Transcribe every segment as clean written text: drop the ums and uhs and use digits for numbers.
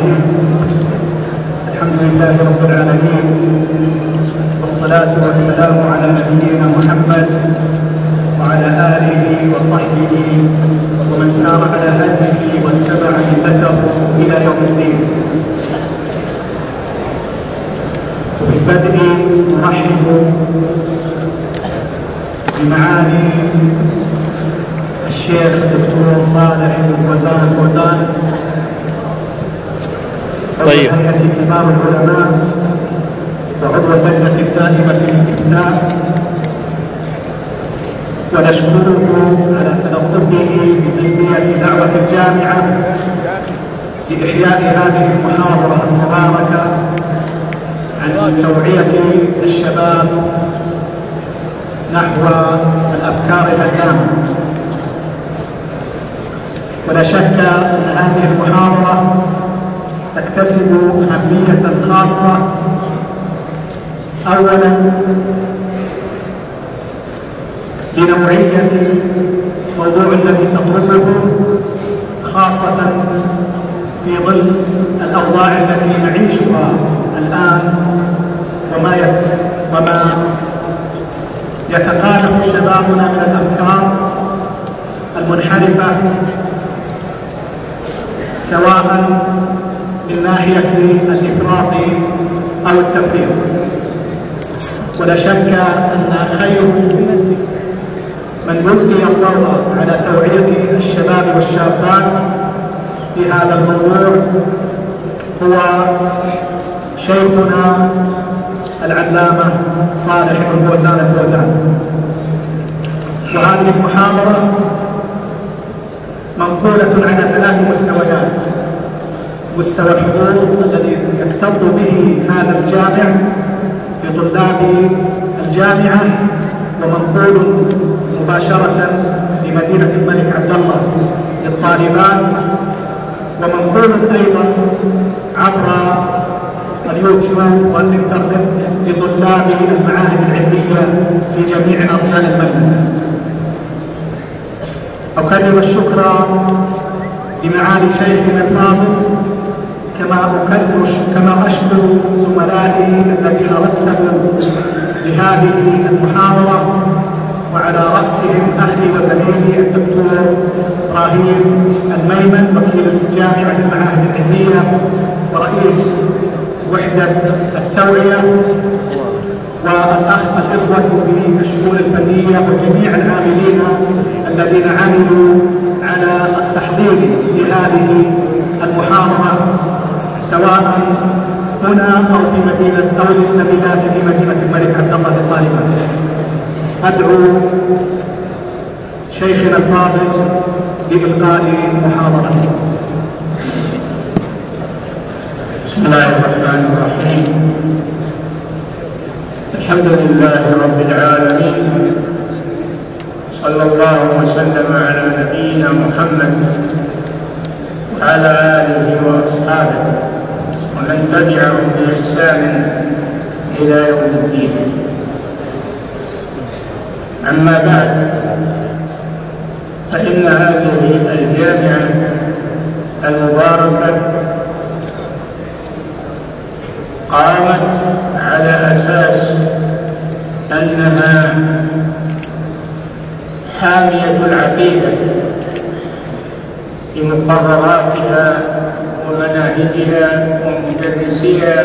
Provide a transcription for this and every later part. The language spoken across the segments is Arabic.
الرحيم. الحمد لله رب العالمين، والصلاة والسلام على نبينا محمد وعلى آله وصحبه ومن سار على هديه واتبع ملته إلى يوم الدين. وبالبدء نرحب بمعالي الشيخ الدكتور صالح الفوزان عضو هيئة كبار العلماء وعضو اللجنة الدائمة للإفتاء، ونشكره على تلطفه بتلبية دعوة الجامعة لإحياء هذه المحاضرة المباركة عن توعية الشباب نحو الأفكار الهدامة. ولا شك أن هذه المحاضرة تكتسب أهمية خاصة، أولا لنوعية الموضوع الذي تطرحه، خاصة في ظل الأوضاع التي نعيشها الآن وما يتقاله شبابنا من الأفكار المنحرفة، سواء من ناحية الإفراط أو التفريط. ولا شك أن خير من يلقي الضوء على توعية الشباب والشابات في هذا الموضوع هو شيخنا العلامة صالح الفوزان. وهذه المحاضرة منقولة على 3 مستويات: مستوى الحضور الذي يكتظ به هذا الجامع لطلاب الجامعة، ومنقول مباشرة لمدينة الملك عبدالله للطالبات، ومنقول أيضا عبر اليوتيوب والإنترنت لطلاب المعاهد العلمية في جميع أرجاء المملكة. أكرر الشكر لمعالي شيخنا الفاضل، كما أشكر زملائي الذين رتبوا لهذه المحاضرة، وعلى رأسهم أخي وزميلي الدكتور إبراهيم الميمن وكيل جامعة المعاهد العلمية ورئيس وحدة التوعية، والإخوة في الشؤون الفنية وجميع العاملين الذين عملوا على التحضير لهذه المحاضرة، سواء هنا أو في مدينة أو للسبيلات في مدينة الملك عبدالله للطالبات. أدعو شيخنا الفاضل بإلقاء محاضرته. بسم الله الرحمن الرحيم. الحمد لله رب العالمين، صلى الله وسلم على نبينا محمد وعلى آله وأصحابه ومن تبعهم بإحسان إلى يوم الدين. أما بعد، فإن هذه الجامعة المباركة قامت على أساس أنها حامية العقيدة في مقرراتها ومناهجها ومدرسيها،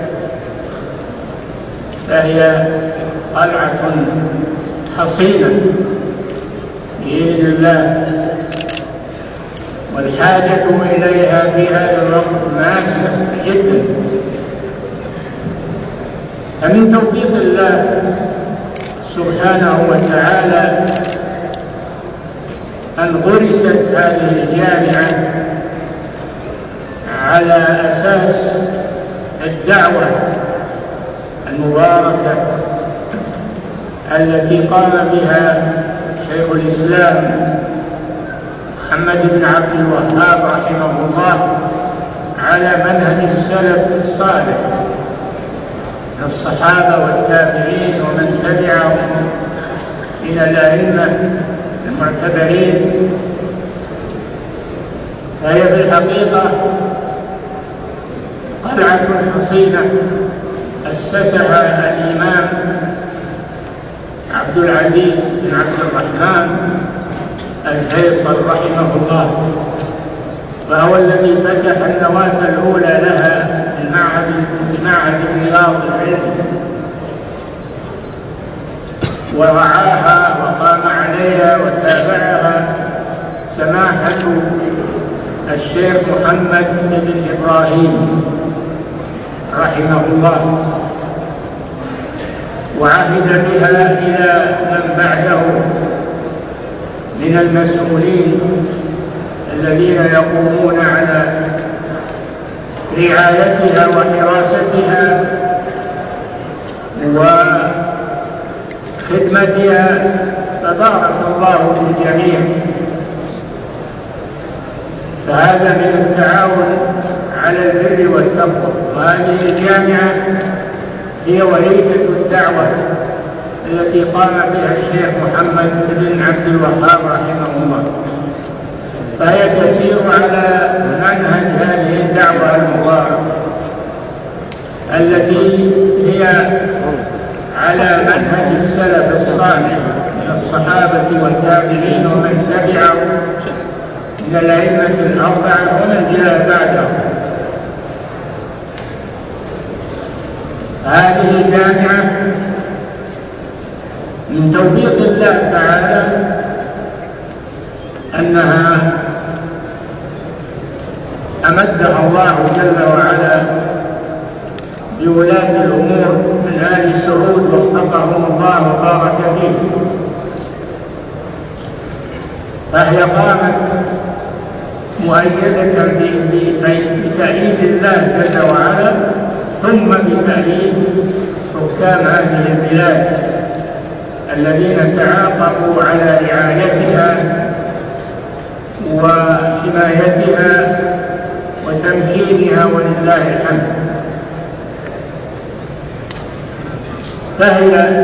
فهي قلعة حصينة بإذن الله، والحاجة إليها في هذا الوقت ماسة جدا. فمن توفيق الله سبحانه وتعالى أن غرست هذه الجامعة على أساس الدعوة المباركة التي قام بها شيخ الإسلام محمد بن عبد الوهاب رحمه الله على منهج السلف الصالح من الصحابة والتابعين ومن تبعهم من الأئمة المعتبرين. فهي في الحقيقة قلعة حصينة أسسها الإمام عبد العزيز بن عبد الرحمن الفيصل رحمه الله، وهو الذي فتح النواة الأولى لها بمعهد رياض العلم، ورعاها وقام عليها وتابعها سماحة الشيخ محمد بن إبراهيم رحمه الله، وعهد بها إلى من بعده من المسؤولين الذين يقومون على رعايتها وحراستها وخدمتها، فبارك الله بالجميع. فهذا من التعاون على البر والتقوى. وهذه الجامعة هي وريثة الدعوة التي قام بها الشيخ محمد بن عبد الوهاب رحمه الله، فهي تسير على منهج هذه الدعوة المباركة التي هي على منهج السلف الصالح من الصحابة والتابعين ومن تبعهم من الأئمة الأربعة ومن جاء بعدهم. هذه الجامعة من توفيق الله تعالى أنها أمدها الله جل وعلا بولاة الأمور من آل سعود وفقهم الله وبارك فيهم، فهي قامت مؤيدة بتأييد الله جل وعلا ثم بتأييد حكام هذه البلاد الذين تعاقبوا على رعايتها وحمايتها وتمكينها ولله الحمد. فهي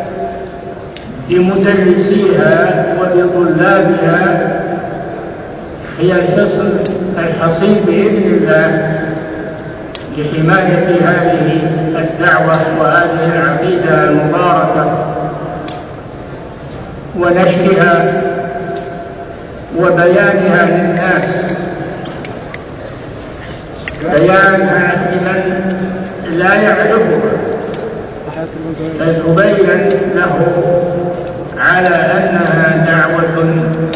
بمدرسيها وبطلابها هي الحصن الحصين بإذن الله لحماية هذه الدعوة وهذه العقيدة المباركة ونشرها وبيانها للناس، بيانها لمن لا يعرفها، فتبين له على أنها دعوة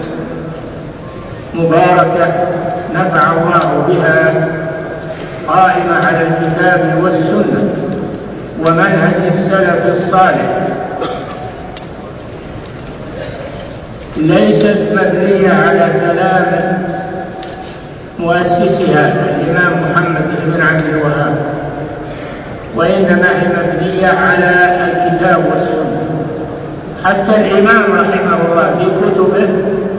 مباركة نفع الله بها، قائمة على الكتاب والسنة ومنهج السلف الصالح، ليست مبنية على كلام مؤسسها الإمام محمد بن عبد الوهاب، وإنما هي مبنية على الكتاب والسنة. حتى الإمام رحمه الله في كتبه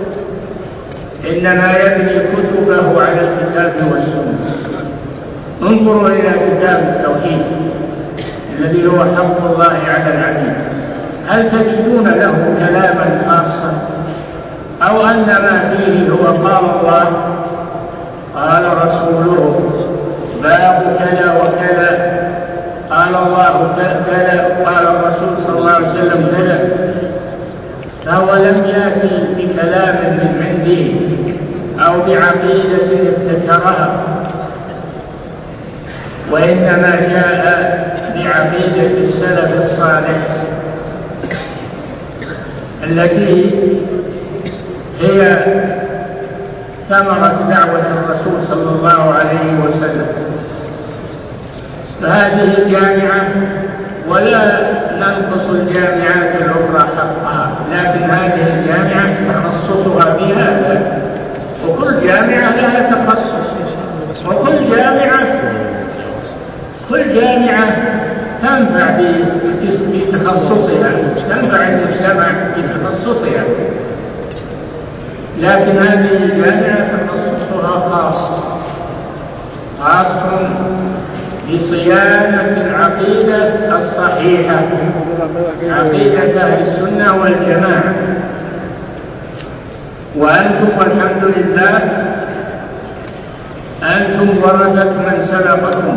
إنما يبني كتبه على الكتاب والسنة. انظروا إلى كتاب التوحيد الذي هو حق الله على العبيد، هل تجدون له كلاما خاصا أو أن ما فيه هو قال الله قال رسوله باب كذا وكذا، قال الله كذا قال الرسول صلى الله عليه وسلم كذا؟ فهو لم يأتي بكلام من عنده أو بعقيدة ابتكرها، وإنما جاء بعقيدة السلف الصالح التي هي ثمرة دعوة الرسول صلى الله عليه وسلم. فهذه الجامعة، ولا ننقص الجامعات الأخرى حقها، لكن هذه الجامعة تخصصها بهذا، وكل جامعة لها تخصص، وكل جامعة تنفع بتخصصها، تنفع المجتمع بتخصصها، لكن هذه الجامعة تخصصها خاص بصيانة العقيدة الصحيحة، عقيدة أهل السنة والجماعة. وأنتم والحمد لله أنتم ورثة من سبقكم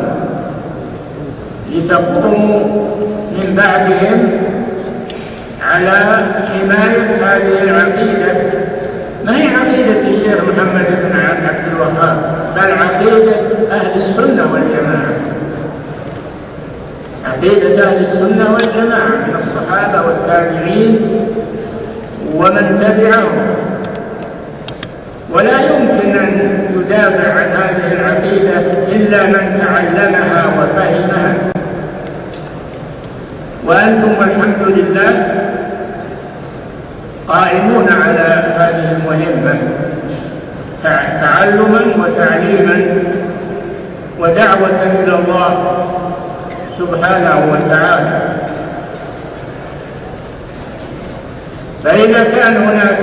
لتقوموا من بعدهم على حماية هذه العقيدة. ما هي عقيدة الشيخ محمد بن عبد الوهاب، بل عقيدة أهل السنة والجماعة، عقيدة أهل السنة والجماعة من الصحابة والتابعين ومن تبعهم. ولا يمكن أن يدافع عن هذه العقيدة إلا من تعلمها وفهمها. وأنتم والحمد لله قائمون على هذه المهمة تعلما وتعليما ودعوة إلى الله سبحانه وتعالى. فإذا كان هناك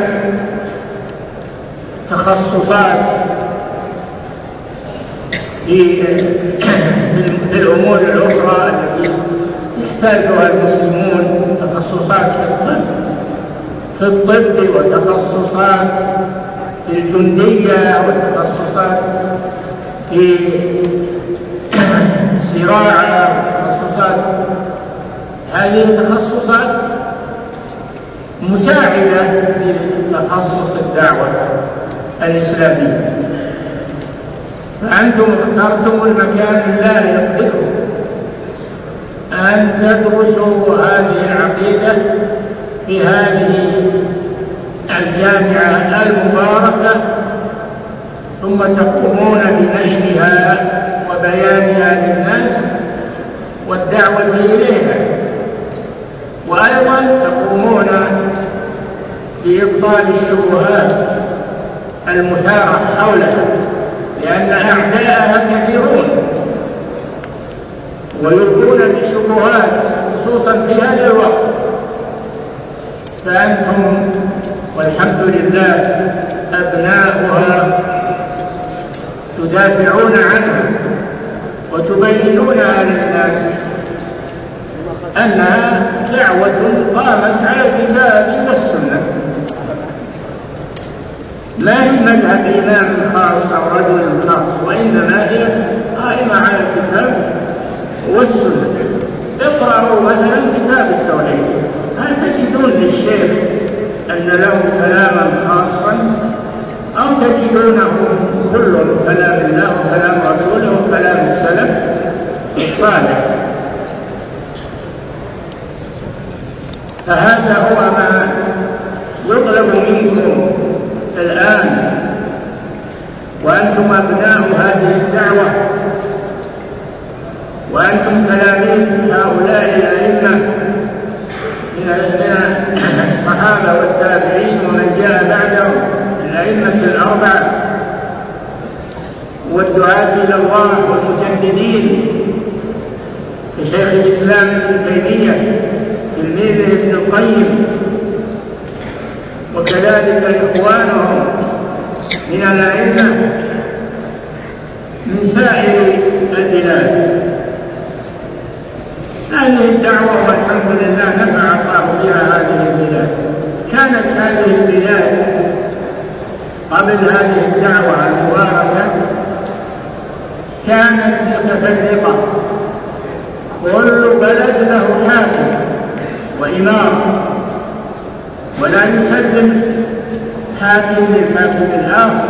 تخصصات في الأمور الأخرى التي يحتاجها المسلمون، تخصصات في الطب وتخصصات في الجندية وتخصصات في الزراعة وتخصصات، هذه التخصصات مساعدة لتخصص الدعوة الإسلامية. فأنتم اخترتم المكان اللائق بكم أن تدرسوا هذه العقيدة في هذه الجامعة المباركة، ثم تقومون بنشرها وبيانها للناس والدعوة إليها، وأيضا تقومون بإبطال الشبهات المثارة حولها، لأن أعداءها كثيرون ويلقون بشبهات خصوصا في هذا الوقت. فأنتم والحمد لله أبناؤها تدافعون عنها وتبينونها للناس أنها دعوة قامت على الكتاب والسنة، ما هي مذهب إمام خاص أو رجل خاص، وإنما هي قائمة على الكتاب والسنة. اقرأوا مثلا كتاب التوحيد، هل تجدون للشيخ أن له كلاما خاصا، أو تجدونه كله كلام الله وكلام رسوله وكلام السلف الصالح؟ فهذا هو ما يطلب منكم الآن، وأنتم أبناء هذه الدعوة، وأنتم تلاميذ هؤلاء الأئمة من الصحابة والتابعين ومن جاء بعدهم، الأئمة الأربعة والدعاة إلى الله والمجددين كشيخ الإسلام ابن تيمية، تلميذه ابن القيم، وكذلك إخوانهم من الأئمة من سائر البلاد. هذه الدعوة والحمد لله نفع الله بها هذه البلاد. كانت هذه البلاد قبل هذه الدعوة المباركة كانت متفرقة، كل بلد له حاكم وإمام، ولا يسلم حاكم للحاكم الآخر.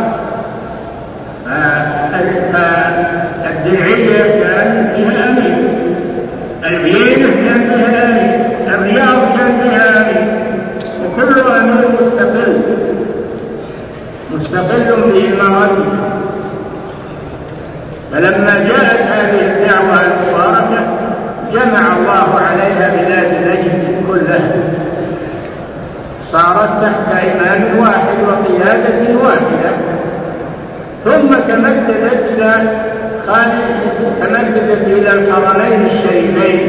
فالدرعية كان فيها أمير، العيينة كان فيها أمير، الرياض كان فيها أمير، وكل أمير مستقل بإمارته. فلما جاءت هذه الدعوة المباركة جمع الله عليها بلاد نجد كلها، صارت تحت إمام واحد وقيادة واحدة، ثم تمددت إلى الحرمين الشريفين،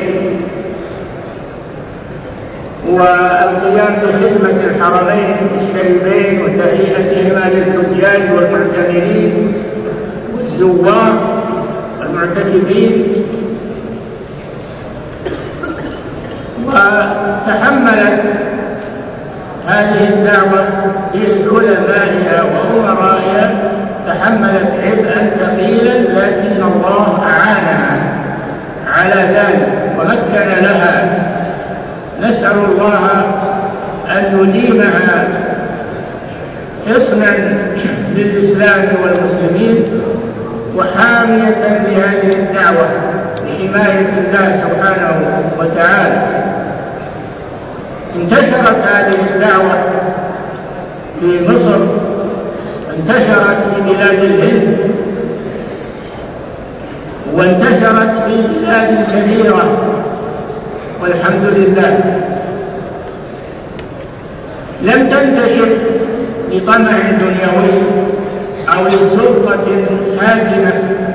والقيام بخدمة الحرمين الشريفين وتهيئتهما للحجاج والمعتمرين والزوار والمعتكفين. وتحملت هذه الدعوة بعلمائها وأمرائها، تحملت عبئا ثقيلا الله أن يديمها حصنا للإسلام والمسلمين وحامية لهذه الدعوة لحماية الله سبحانه وتعالى. انتشرت هذه الدعوة في مصر، انتشرت في بلاد الهند، وانتشرت في بلاد كثيرة والحمد لله. لم تنتشر لطمع دنيوي أو لسلطة حاكمة،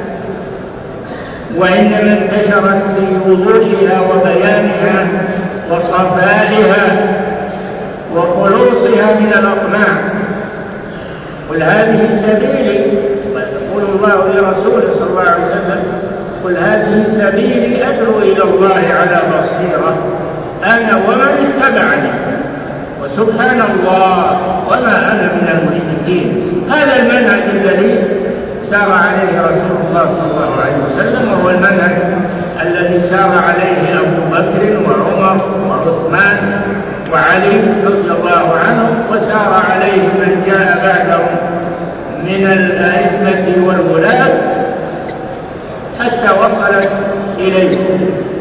وإنما انتشرت لوضوحها وبيانها وصفائها وخلوصها من الأطماع. قل هذه سبيلي، يقول الله لرسوله صلى الله عليه وسلم: قل هذه سبيلي أدعو إلى الله على بصيرة أنا ومن اتبعني وسبحان الله وما أنا من المشركين. هذا المنهج الذي سار عليه رسول الله صلى الله عليه وسلم، وهو المنهج الذي سار عليه أبو بكر وعمر وعثمان وعلي رضي الله عنهم، وسار عليه من جاء بعدهم من الأئمة والولاة حتى وصلت إليكم.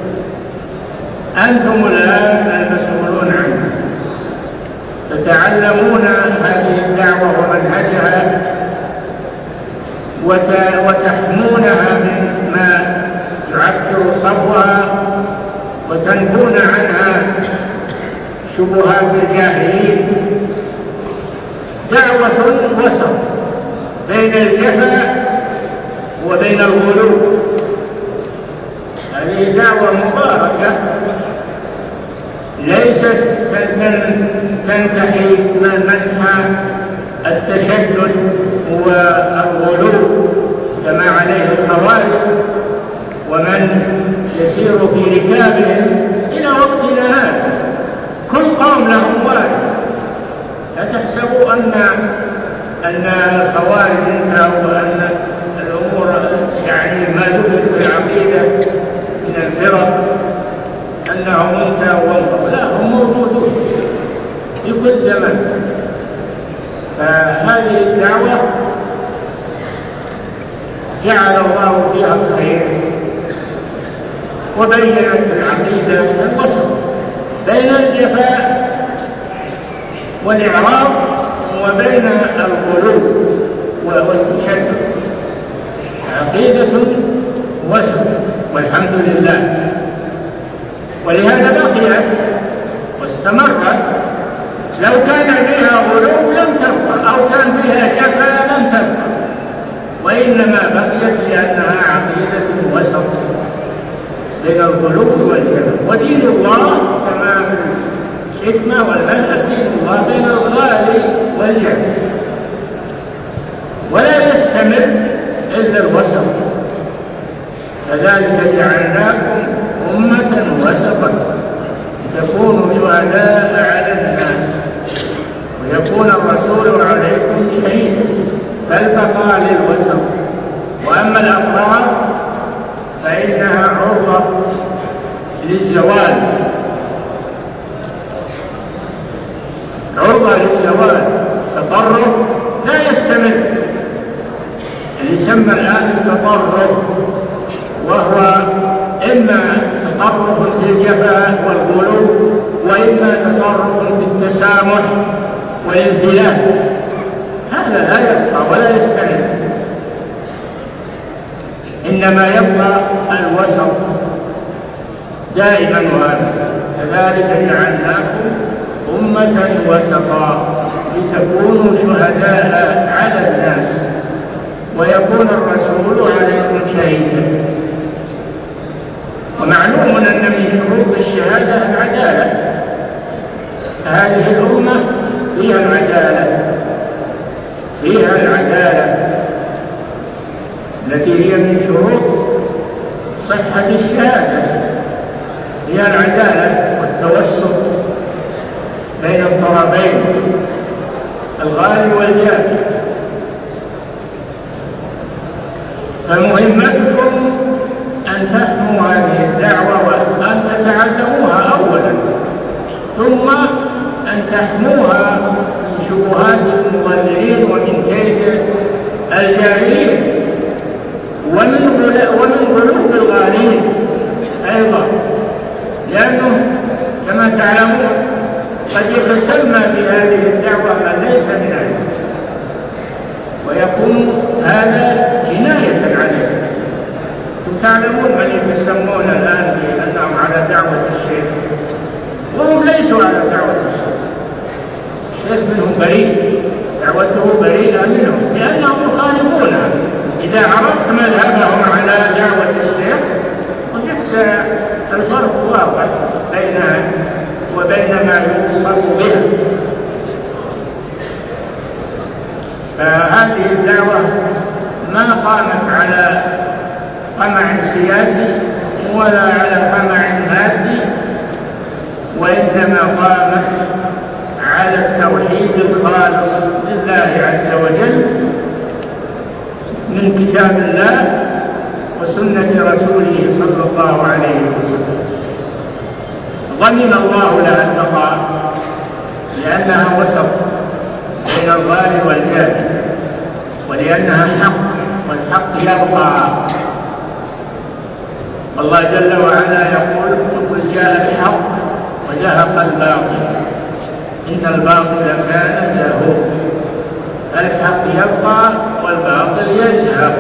أنتم الآن المسؤولون عنها، تتعلمون هذه الدعوة ومنهجها وتحمونها مما يعكر صفوها وتنهون عنها شبهات الجاهلين. دعوة وسط بين الجفا وبين الغلو. هذه دعوة مباركة ليست تنتحي منحى التشدد والغلو كما عليه الخوارج ومن يسير في ركابهم إلى وقتنا هذا. كل قوم لهم وارد. لا تحسبوا أن الخوارج انتهوا وأن الأمور يعني ما دخل في العقيدة من الفرق أنهم انتهوا وانتهوا. لا، هم موجودون في كل زمن. فهذه الدعوة جعل الله فيها الخير وبينت العقيدة الوسط بين الجفاء والإعراض وبين الغلو والتشدد. عقيدة وسط والحمد لله. ولهذا بقيت واستمرت. لو كان بها غلو لم تبقى، أو كان بها جفا لم تبقى، وإنما بقيت لأنها عقيدة وسط بين الغلو والجفا. ودين الله كما في الحكمة والمنهج دين الله بين الغالي والجفا، ولا يستمر إلا الوسط. كذلك جعلناكم أمة وسطا تكونوا شهداء على الناس ويكون الرسول عليكم شهيدا. فالبقاء للوسط. وأما الأقرار فإنها عرضة للزوال، عرضة للزوال. تطرف لا يستمر. اللي يسمى الآن التطرف وهو إما تطرف في الجفاء والغلو، وإما تطرف في التسامح والانفلات. هذا لا يبقى ولا يستمر، إنما يبقى الوسط دائما وابدا. كذلك جعلناكم أمة وسطا لتكونوا شهداء على الناس ويكون الرسول عليكم شهيدا. ومعلوم أن من شروط الشهادة العدالة. هذه الأمة فيها العدالة، فيها العدالة التي هي من شروط صحة الشهادة، هي العدالة والتوسط بين الطرفين الغالي والجافي. فمهمتكم أن تحموا هذه الدعوة وأن تتعلموها أولا، ثم أن تحموها من شبهات المضللين ومن كيد الجاهلين ومن غلو الغالين أيضا، لأنه كما تعلمون قد يتسمى في هذه الدعوة ما ليس من علم، ويكون هذا جناية عليه. تعلمون من يتسمون الآن بأنهم على دعوة الشيخ وهم ليسوا على دعوة الشيخ. الشيخ منهم بريء، دعوته بريئة منهم لأنهم يخالفونها. إذا عرفت مذهبهم على دعوة الشيخ وجدت الفرق واضح بينها وبين ما يوصل بها. فهذه الدعوة ما قامت على قمع سياسي ولا على قمع مادي، وإنما قامت على التوحيد الخالص لله عز وجل من كتاب الله وسنة رسوله صلى الله عليه وسلم. ضمن الله لها البقاء لأنها وسط بين الضال والجاهل، ولأنها حق، والحق يبقى. الله جل وعلا يقول: قل جاء الحق وزهق الباطل إن الباطل كان زهوقا. الحق يبقى والباطل يزهق.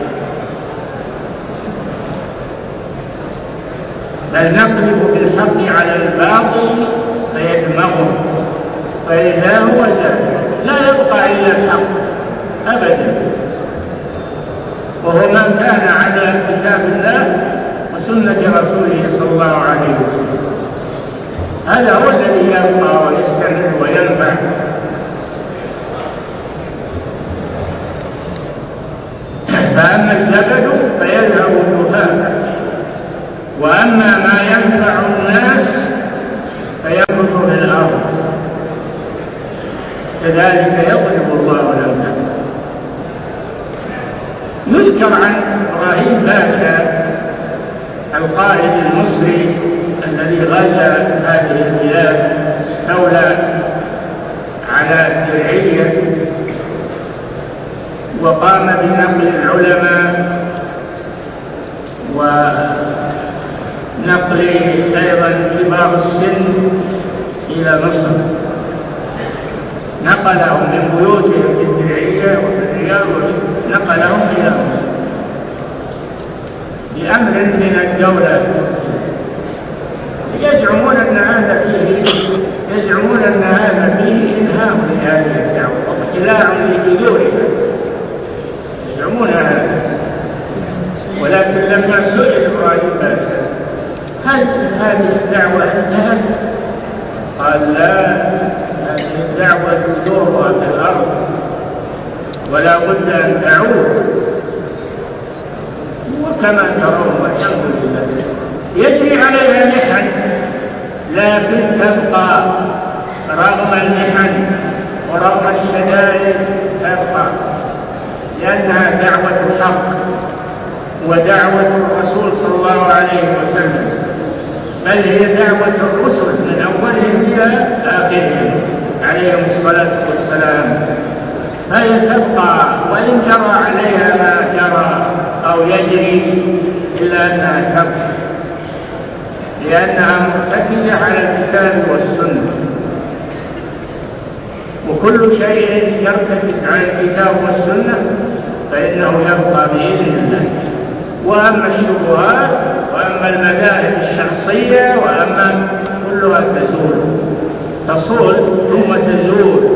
بل نقلب بالحق على الباطل فيدمغه فإذا هو زاهق. لا يبقى إلا الحق أبدا، وهو من كان على كتاب الله وسنة رسوله صلى الله عليه وسلم. هذا هو الذي يبقى ويستمر وينفع. فأما الزبد فيذهب جفاء، وأما ما ينفع الناس فيمكث في الأرض. كذلك يضرب الله الأمثال. يذكر عن إبراهيم باشا القائد المصري الذي غزا هذه البلاد، استولى على الدرعية وقام بنقل العلماء ونقل أيضا كبار السن إلى مصر. نقلهم من بيوتهم في الدرعية وفي الرياض، نقلهم إلى مصر بأمر من الدولة. يزعمون أن هذا فيه إلهام لهذه الدعوة وابتلاع لجذورها، يزعمون هذا. ولكن لما سئل إبراهيم باشا هل هذه الدعوة انتهت؟ قال: لا، هذه الدعوة جذورها في الأرض ولا بد أن تعود. وكما ترون والحمد لله يجري عليها محن، لكن تبقى رغم المحن ورغم الشدائد، تبقى لأنها دعوة الحق ودعوة الرسول صلى الله عليه وسلم، بل هي دعوة الرسل من أولهم إلى آخرهم عليهم الصلاة والسلام. فهي تبقى وإن جرى عليها ما جرى أو يجري، إلا أنها تبقى لأنها مرتكزة على الكتاب والسنة. وكل شيء يرتكز على الكتاب والسنة فإنه يبقى بإذن الله. وأما الشبهات وأما المذاهب الشخصية وأما كلها تصول ثم تزول.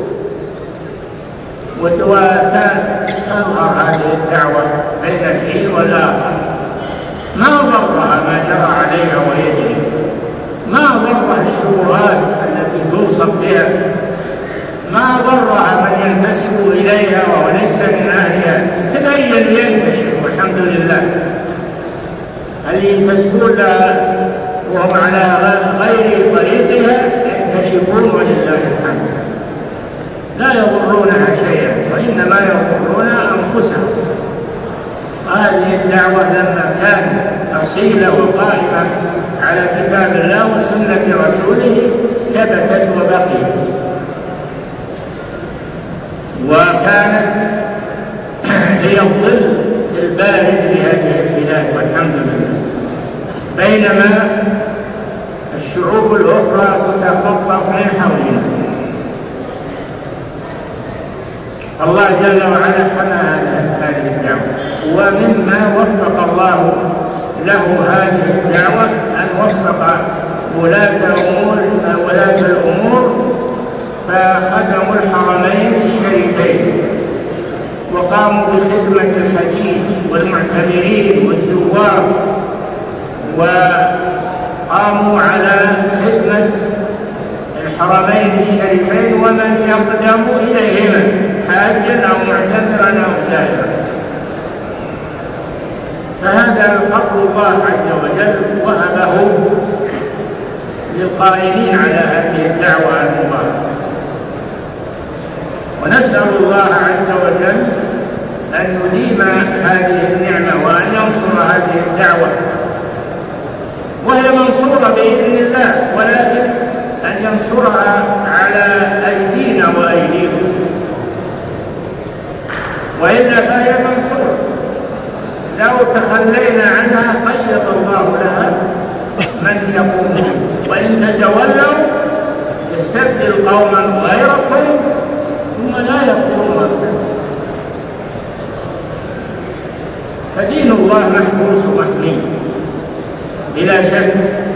وتظهر هذه الدعوة بين الحين والآخر. ما ضرها ما جرى عليها ويجري، ما ضرها الشبهات التي توصف بها، ما ضرها من ينتسب إليها وهو ليس من أهلها. تبين ينتشر والحمد لله. هل ينتسبون لها وهم على غير طريقها ينتشرون ولله الحمد، لا يضرونها شيئا وإنما يضرون أنفسهم. هذه الدعوة لما كانت أصيلة وقائمة على كتاب الله وسنة رسوله ثبتت وبقيت، وكانت هي الظل البارد لهذه البلاد والحمد لله، بينما الشعوب الأخرى تتخطف من حولنا. الله جل وعلا حمى هذه الدعوة، ومما وفق الله له هذه الدعوة أن وفق ولاة الأمور فخدموا الحرمين الشريفين وقاموا بخدمة الحجيج والمعتمرين والزوار، وقاموا على خدمة الحرمين الشريفين ومن يقدم إليهما حاجا أو معتمرا أو زائرا. فهذا فضل الله عز وجل وهبه للقائمين على هذه الدعوة المباركة، ونسأل الله عز وجل أن يديم هذه النعمة وأن ينصر هذه الدعوة، وهي منصورة بإذن الله، ولكن أن ينصرها على أيدينا وأيديكم، وإلا فهي منصورة. لو تخلينا عنها قيض الله لها من يقوم به، وإن تتولوا يستبدل قوما غيركم ثم لا يقومون. فدين الله محبوس ومحمي بلا شك،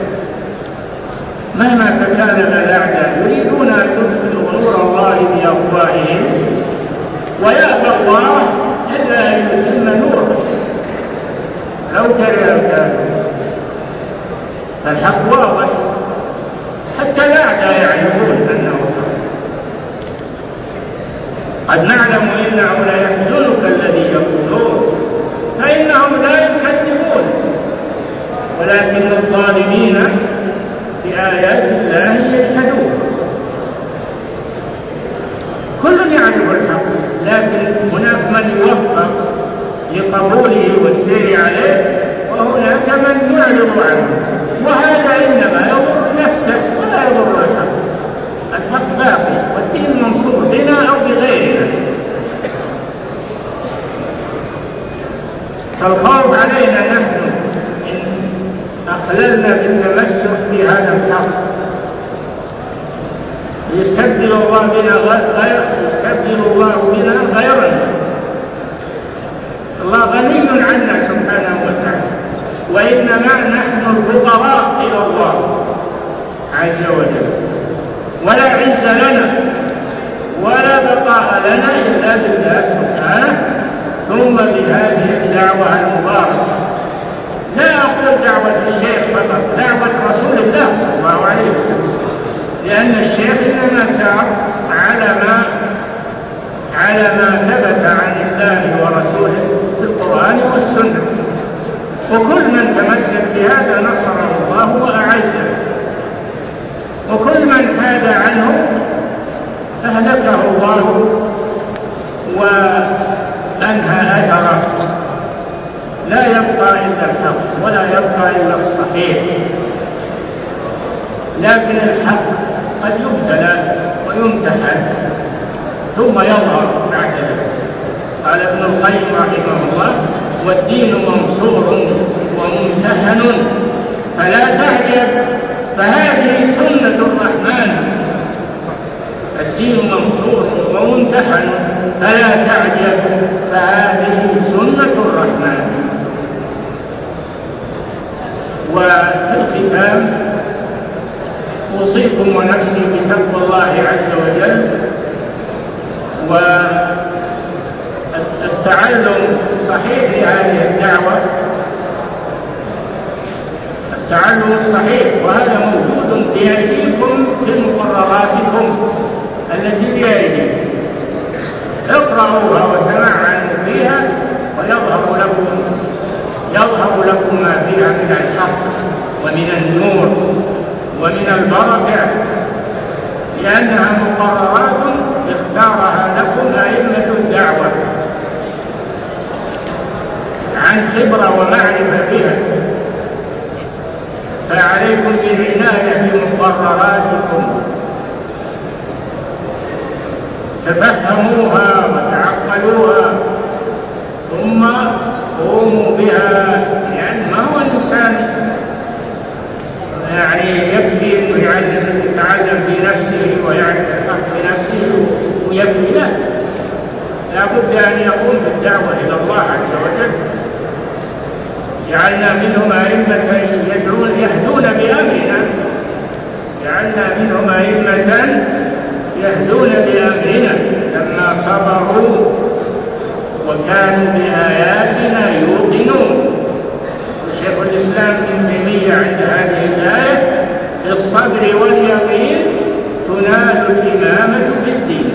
مهما تكالب الأعداء يريدون أن يدخلوا نور الله بأفواههم ويأبى الله إلا أن يتم نوره لو كره الكافرون. فالحق واضح، حتى الأعداء يعلمون أنه حق. قد نعلم إنه ليحزنك الذي يقولون، فإنهم لا يكذبون ولكن الظالمين بآيات الله يجحدون. كل يعرف الحق، لكن هناك من يوفق لقبوله والسير عليه، وهناك من يعرض عنه، وهذا إنما يضر نفسه ولا يضر الحق. الحق باقي والدين منصور بنا أو بغيرنا. فالخوف علينا نحن إن أخللنا بالتمسك بهذا الحق يستبدل الله بنا غيرنا. الله غني عنا سبحانه وتعالى، وإنما نحن الفقراء إلى الله عز وجل، ولا عز لنا ولا بقاء لنا إلا بالله سبحانه، ثم بهذه الدعوة المباركة. لا أقول دعوة الشيخ فقط، دعوة رسول الله صلى الله عليه وسلم، لأن الشيخ إنما سار على ما ثبت عن الله ورسوله في القرآن والسنة، وكل من تمسك بهذا نصره الله وأعزه، وكل من حاد عنه أهلكه الله وأنهى أثره. لا يبقى إلا الحق ولا يبقى إلا الصحيح، لكن الحق قد يبتلى ويمتحن ثم يظهر بعد ذلك. قال ابن القيم رحمه الله: والدين منصور وممتحن فلا تعجب فهذه سنة الرحمن. الدين منصور وممتحن فلا تعجب فهذه سنة الرحمن. وفي الختام أوصيكم ونفسي بتقوى الله عز وجل، والتعلم الصحيح لهذه الدعوة، التعلم الصحيح، وهذا موجود بأيديكم في مقرراتكم التي بأيديكم. اقرأوها وتمعنوا فيها ويظهر لكم ما فيها من الحق ومن النور ومن البركة، لأنها مقررات اختارها لكم أئمة الدعوة عن خبرة ومعرفة بها، فعليكم بالعناية بمقرراتكم تفهموها وتعقلوها ثم قوموا بها، لأن ما هو الإنسان يعني يكفي أنه يتعلم في نفسه ويعرف الحق في نفسه ويكفي له، لا بد أن يقوم بالدعوة إلى الله عز وجل. جعلنا منهم أئمة يهدون بأمرنا، جعلنا منهم أئمة يهدون بأمرنا لما صبروا وكانوا بآياتنا يوقنون. وشيخ الإسلام ابن تيمية عند هذه الآية: بالصبر واليقين تنال الإمامة في الدين.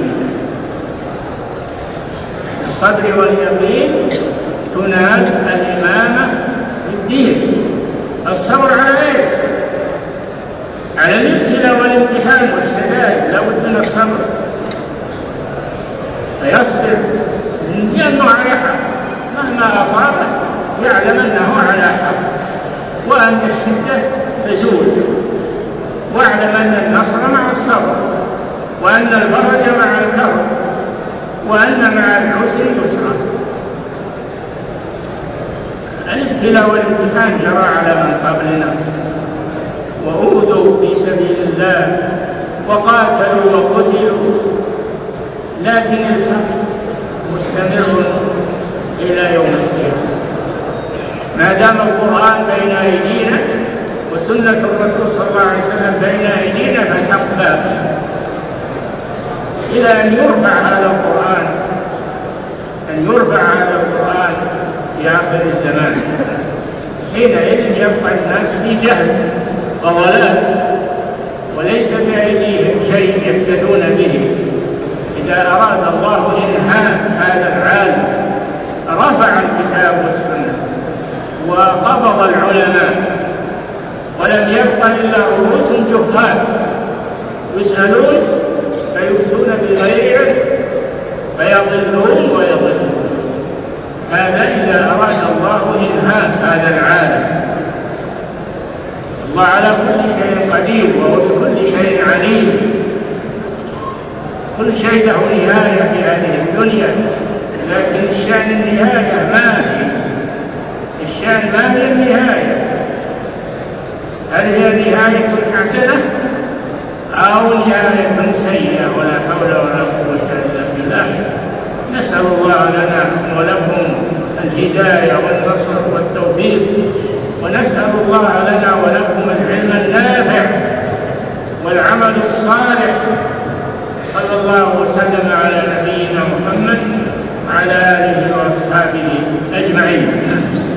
بالصبر واليقين تنال الإمامة في الدين. الصبر على ايش؟ على الابتلاء والامتحان والشدائد، لا بد من الصبر. فيصبر لأنه على حق، مهما أصابه يعلم أنه على حق، وأن الشدة تزول، واعلم أن النصر مع الصبر، وأن الفرج مع الكرب، وأن مع العسر يسرا. الابتلاء والامتحان جرى على من قبلنا، وأوذوا في سبيل الله وقاتلوا وقتلوا، لكن الحق مستمر إلى يوم القيامة. ما دام القرآن بين أيدينا وسنة الرسول صلى الله عليه وسلم بين أيدينا فالحق باقي إلى أن يرفع هذا القرآن، في آخر الزمان. حينئذ يبقى الناس في جهل وضلال، وليس بأيديهم شيء يهتدون به. إذا أراد الله إنهاء هذا العالم رفع الكتاب والسنة وقبض العلماء، ولم يبق إلا رؤوس جهال يسألون فيفتون بغير علم فيضلون ويضلون. هذا إذا أراد الله إنهاء هذا العالم. الله على كل شيء قدير وهو بكل شيء عليم. كل شيء له نهاية في هذه الدنيا، لكن الشأن النهاية ما في. الشأن ما هي النهاية؟ هل هي نهاية حسنة أو نهاية سيئة؟ ولا حول ولا قوة إلا بالله. نسأل الله لنا ولكم الهداية والنصر والتوفيق، ونسأل الله لنا ولكم العلم النافع والعمل الصالح. صلى الله وسلم على نبينا محمد وعلى آله وأصحابه أجمعين.